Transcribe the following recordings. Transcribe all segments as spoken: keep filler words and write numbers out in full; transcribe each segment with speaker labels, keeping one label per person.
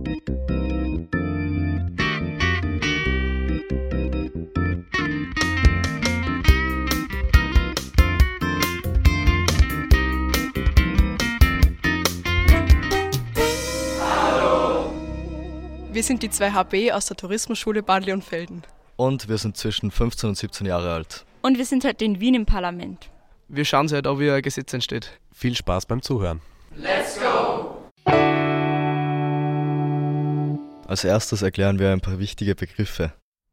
Speaker 1: Wir sind die zwei H B aus der Tourismusschule Bad Leonfelden.
Speaker 2: Und wir sind zwischen fünfzehn und siebzehn Jahre alt.
Speaker 3: Und wir sind heute in Wien im Parlament.
Speaker 4: Wir schauen heute an, wie ein Gesetz entsteht.
Speaker 5: Viel Spaß beim Zuhören.
Speaker 6: Let's go!
Speaker 2: Als erstes erklären wir ein paar wichtige Begriffe.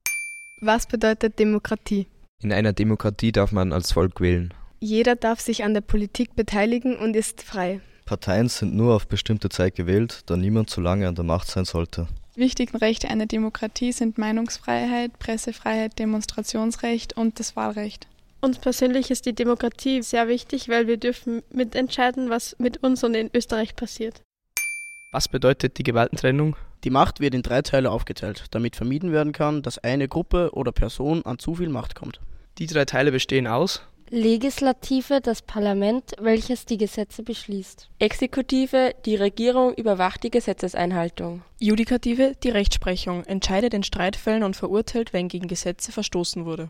Speaker 7: Was bedeutet Demokratie?
Speaker 8: In einer Demokratie darf man als Volk wählen.
Speaker 7: Jeder darf sich an der Politik beteiligen und ist frei.
Speaker 2: Parteien sind nur auf bestimmte Zeit gewählt, da niemand zu lange an der Macht sein sollte.
Speaker 9: Die wichtigen Rechte einer Demokratie sind Meinungsfreiheit, Pressefreiheit, Demonstrationsrecht und das Wahlrecht.
Speaker 10: Uns persönlich ist die Demokratie sehr wichtig, weil wir dürfen mitentscheiden, was mit uns und in Österreich passiert.
Speaker 4: Was bedeutet die Gewaltentrennung?
Speaker 11: Die Macht wird in drei Teile aufgeteilt, damit vermieden werden kann, dass eine Gruppe oder Person an zu viel Macht kommt.
Speaker 4: Die drei Teile bestehen aus
Speaker 12: Legislative, das Parlament, welches die Gesetze beschließt.
Speaker 13: Exekutive, die Regierung überwacht die Gesetzeseinhaltung.
Speaker 1: Judikative, die Rechtsprechung, entscheidet in Streitfällen und verurteilt, wenn gegen Gesetze verstoßen wurde.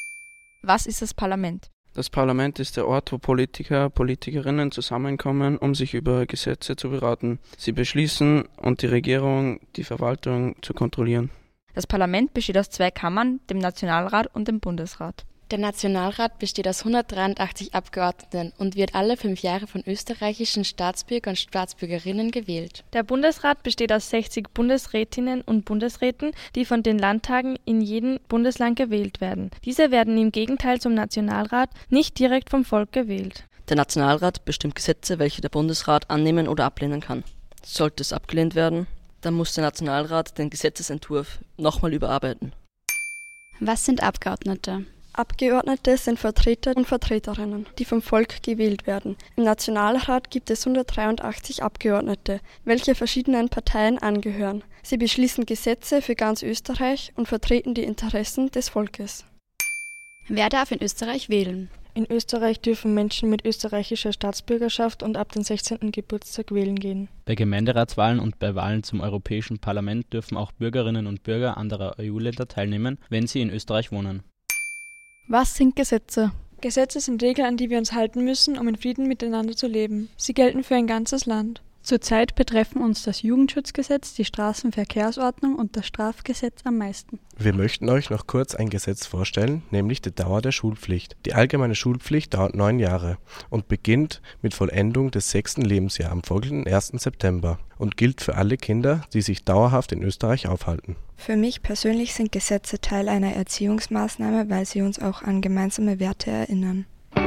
Speaker 3: Was ist das Parlament?
Speaker 4: Das Parlament ist der Ort, wo Politiker, Politikerinnen zusammenkommen, um sich über Gesetze zu beraten. Sie beschließen und die Regierung, die Verwaltung zu kontrollieren.
Speaker 3: Das Parlament besteht aus zwei Kammern, dem Nationalrat und dem Bundesrat.
Speaker 14: Der Nationalrat besteht aus hundertdreiundachtzig Abgeordneten und wird alle fünf Jahre von österreichischen Staatsbürgern und Staatsbürgerinnen gewählt.
Speaker 10: Der Bundesrat besteht aus sechzig Bundesrätinnen und Bundesräten, die von den Landtagen in jedem Bundesland gewählt werden. Diese werden im Gegenteil zum Nationalrat nicht direkt vom Volk gewählt.
Speaker 15: Der Nationalrat bestimmt Gesetze, welche der Bundesrat annehmen oder ablehnen kann. Sollte es abgelehnt werden, dann muss der Nationalrat den Gesetzesentwurf nochmal überarbeiten.
Speaker 16: Was sind Abgeordnete?
Speaker 17: Abgeordnete sind Vertreter und Vertreterinnen, die vom Volk gewählt werden. Im Nationalrat gibt es hundertdreiundachtzig Abgeordnete, welche verschiedenen Parteien angehören. Sie beschließen Gesetze für ganz Österreich und vertreten die Interessen des Volkes.
Speaker 16: Wer darf in Österreich wählen?
Speaker 10: In Österreich dürfen Menschen mit österreichischer Staatsbürgerschaft und ab dem sechzehnten Geburtstag wählen gehen.
Speaker 18: Bei Gemeinderatswahlen und bei Wahlen zum Europäischen Parlament dürfen auch Bürgerinnen und Bürger anderer E U-Länder teilnehmen, wenn sie in Österreich wohnen.
Speaker 19: Was sind Gesetze?
Speaker 20: Gesetze sind Regeln, an die wir uns halten müssen, um in Frieden miteinander zu leben. Sie gelten für ein ganzes Land.
Speaker 19: Zurzeit betreffen uns das Jugendschutzgesetz, die Straßenverkehrsordnung und das Strafgesetz am meisten.
Speaker 5: Wir möchten euch noch kurz ein Gesetz vorstellen, nämlich die Dauer der Schulpflicht. Die allgemeine Schulpflicht dauert neun Jahre und beginnt mit Vollendung des sechsten Lebensjahres am folgenden ersten September und gilt für alle Kinder, die sich dauerhaft in Österreich aufhalten.
Speaker 21: Für mich persönlich sind Gesetze Teil einer Erziehungsmaßnahme, weil sie uns auch an gemeinsame Werte erinnern.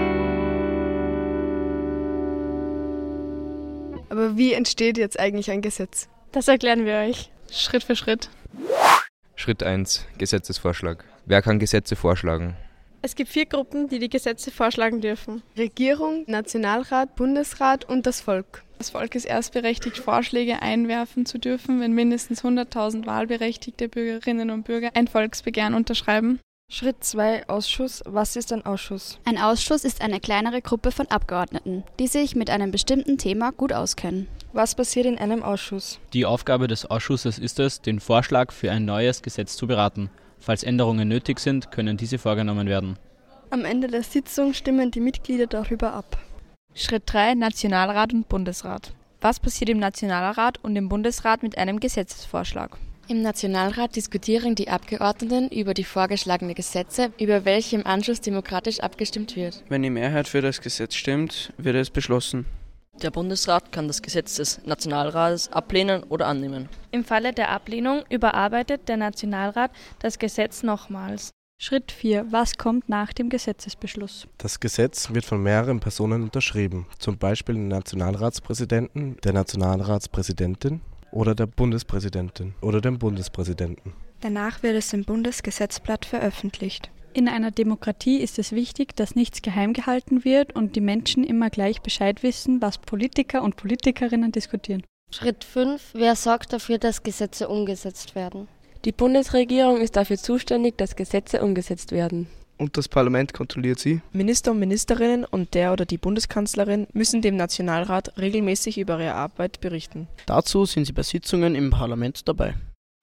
Speaker 7: Aber wie entsteht jetzt eigentlich ein Gesetz?
Speaker 10: Das erklären wir euch.
Speaker 1: Schritt für Schritt.
Speaker 8: Schritt eins. Gesetzesvorschlag. Wer kann Gesetze vorschlagen?
Speaker 10: Es gibt vier Gruppen, die die Gesetze vorschlagen dürfen.
Speaker 7: Regierung, Nationalrat, Bundesrat und das Volk.
Speaker 9: Das Volk ist erst berechtigt, Vorschläge einwerfen zu dürfen, wenn mindestens hunderttausend wahlberechtigte Bürgerinnen und Bürger ein Volksbegehren unterschreiben.
Speaker 7: Schritt zwei. Ausschuss. Was ist ein Ausschuss?
Speaker 16: Ein Ausschuss ist eine kleinere Gruppe von Abgeordneten, die sich mit einem bestimmten Thema gut auskennen.
Speaker 7: Was passiert in einem Ausschuss?
Speaker 18: Die Aufgabe des Ausschusses ist es, den Vorschlag für ein neues Gesetz zu beraten. Falls Änderungen nötig sind, können diese vorgenommen werden.
Speaker 17: Am Ende der Sitzung stimmen die Mitglieder darüber ab.
Speaker 3: Schritt drei. Nationalrat und Bundesrat. Was passiert im Nationalrat und im Bundesrat mit einem Gesetzesvorschlag?
Speaker 14: Im Nationalrat diskutieren die Abgeordneten über die vorgeschlagenen Gesetze, über welche im Anschluss demokratisch abgestimmt wird.
Speaker 4: Wenn die Mehrheit für das Gesetz stimmt, wird es beschlossen.
Speaker 15: Der Bundesrat kann das Gesetz des Nationalrates ablehnen oder annehmen.
Speaker 10: Im Falle der Ablehnung überarbeitet der Nationalrat das Gesetz nochmals.
Speaker 19: Schritt vier. Was kommt nach dem Gesetzesbeschluss?
Speaker 5: Das Gesetz wird von mehreren Personen unterschrieben, zum Beispiel dem Nationalratspräsidenten, der Nationalratspräsidentin oder der Bundespräsidentin oder dem Bundespräsidenten.
Speaker 21: Danach wird es im Bundesgesetzblatt veröffentlicht.
Speaker 19: In einer Demokratie ist es wichtig, dass nichts geheim gehalten wird und die Menschen immer gleich Bescheid wissen, was Politiker und Politikerinnen diskutieren.
Speaker 12: Schritt fünf. Wer sorgt dafür, dass Gesetze umgesetzt werden?
Speaker 13: Die Bundesregierung ist dafür zuständig, dass Gesetze umgesetzt werden.
Speaker 4: und das Parlament kontrolliert sie.
Speaker 1: Minister und Ministerinnen und der oder die Bundeskanzlerin müssen dem Nationalrat regelmäßig über ihre Arbeit berichten.
Speaker 11: Dazu sind sie bei Sitzungen im Parlament dabei.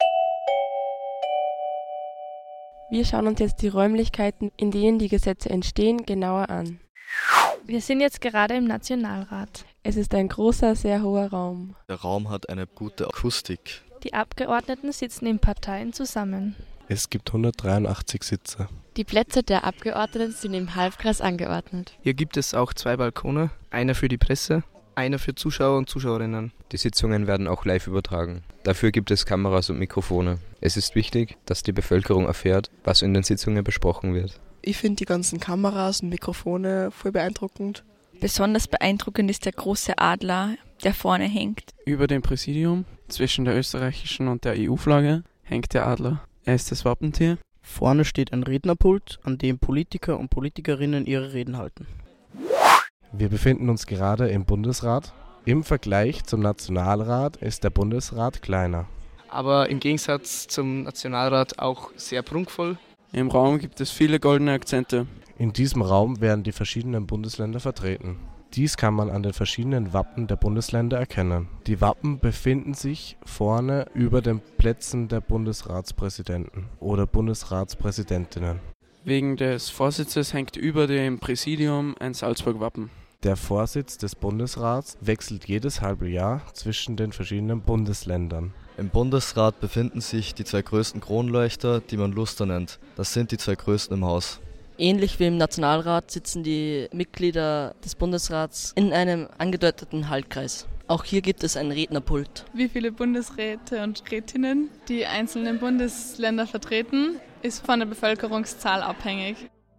Speaker 13: Wir schauen uns jetzt die Räumlichkeiten, in denen die Gesetze entstehen, genauer an.
Speaker 10: Wir sind jetzt gerade im Nationalrat.
Speaker 13: Es ist ein großer, sehr hoher Raum.
Speaker 2: Der Raum hat eine gute Akustik.
Speaker 10: Die Abgeordneten sitzen in Parteien zusammen.
Speaker 5: Es gibt hundertdreiundachtzig Sitze.
Speaker 14: Die Plätze der Abgeordneten sind im Halbkreis angeordnet.
Speaker 4: Hier gibt es auch zwei Balkone, einer für die Presse, einer für Zuschauer und Zuschauerinnen.
Speaker 8: Die Sitzungen werden auch live übertragen. Dafür gibt es Kameras und Mikrofone. Es ist wichtig, dass die Bevölkerung erfährt, was in den Sitzungen besprochen wird.
Speaker 1: Ich finde die ganzen Kameras und Mikrofone voll beeindruckend.
Speaker 3: Besonders beeindruckend ist der große Adler, der vorne hängt.
Speaker 4: Über dem Präsidium, zwischen der österreichischen und der E U-Flagge, hängt der Adler. Er ist das Wappentier.
Speaker 11: Vorne steht ein Rednerpult, an dem Politiker und Politikerinnen ihre Reden halten.
Speaker 5: Wir befinden uns gerade im Bundesrat. Im Vergleich zum Nationalrat ist der Bundesrat kleiner.
Speaker 4: Aber im Gegensatz zum Nationalrat auch sehr prunkvoll. Im Raum gibt es viele goldene Akzente.
Speaker 5: In diesem Raum werden die verschiedenen Bundesländer vertreten. Dies kann man an den verschiedenen Wappen der Bundesländer erkennen. Die Wappen befinden sich vorne über den Plätzen der Bundesratspräsidenten oder Bundesratspräsidentinnen.
Speaker 4: Wegen des Vorsitzes hängt über dem Präsidium ein Salzburg-Wappen.
Speaker 5: Der Vorsitz des Bundesrats wechselt jedes halbe Jahr zwischen den verschiedenen Bundesländern.
Speaker 2: Im Bundesrat befinden sich die zwei größten Kronleuchter, die man Luster nennt. Das sind die zwei größten im Haus.
Speaker 15: Ähnlich wie im Nationalrat sitzen die Mitglieder des Bundesrats in einem angedeuteten Halbkreis. Auch hier gibt es ein Rednerpult.
Speaker 9: Wie viele Bundesräte und Rätinnen die einzelnen Bundesländer vertreten, ist von der Bevölkerungszahl abhängig.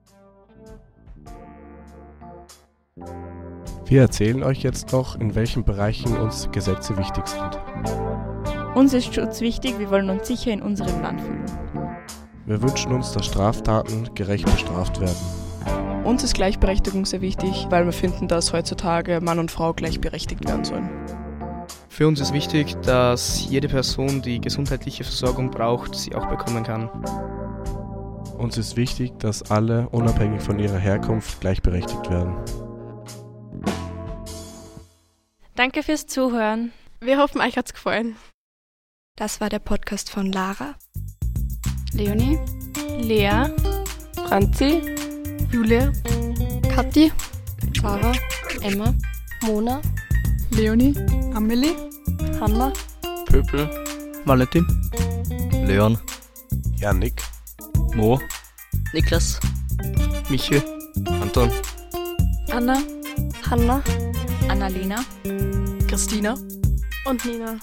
Speaker 5: Wir erzählen euch jetzt noch, in welchen Bereichen uns Gesetze wichtig sind.
Speaker 3: Uns ist Schutz wichtig, wir wollen uns sicher in unserem Land fühlen.
Speaker 5: Wir wünschen uns, dass Straftaten gerecht bestraft werden.
Speaker 1: Uns ist Gleichberechtigung sehr wichtig, weil wir finden, dass heutzutage Mann und Frau gleichberechtigt werden sollen.
Speaker 4: Für uns ist wichtig, dass jede Person, die gesundheitliche Versorgung braucht, sie auch bekommen kann.
Speaker 5: Uns ist wichtig, dass alle, unabhängig von ihrer Herkunft, gleichberechtigt werden.
Speaker 10: Danke fürs Zuhören.
Speaker 13: Wir hoffen, euch hat's gefallen.
Speaker 21: Das war der Podcast von Lara,
Speaker 16: Leonie,
Speaker 10: Lea,
Speaker 13: Franzi,
Speaker 7: Julia,
Speaker 16: Kathi,
Speaker 14: Sarah, Emma,
Speaker 16: Mona,
Speaker 7: Leonie, Amelie,
Speaker 16: Hanna,
Speaker 4: Pöpel,
Speaker 11: Valentin,
Speaker 2: Leon,
Speaker 5: Jannik,
Speaker 2: Mo,
Speaker 15: Niklas,
Speaker 4: Michael, Anton,
Speaker 9: Anna,
Speaker 16: Hanna,
Speaker 3: Annalena,
Speaker 1: Christina
Speaker 13: und Nina.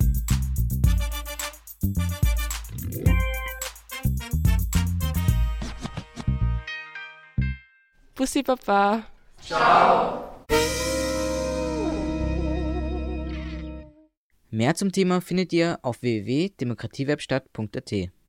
Speaker 13: Bussi Baba.
Speaker 6: Ciao. Mehr zum Thema findet ihr auf w w w punkt demokratiewebstadt punkt a t.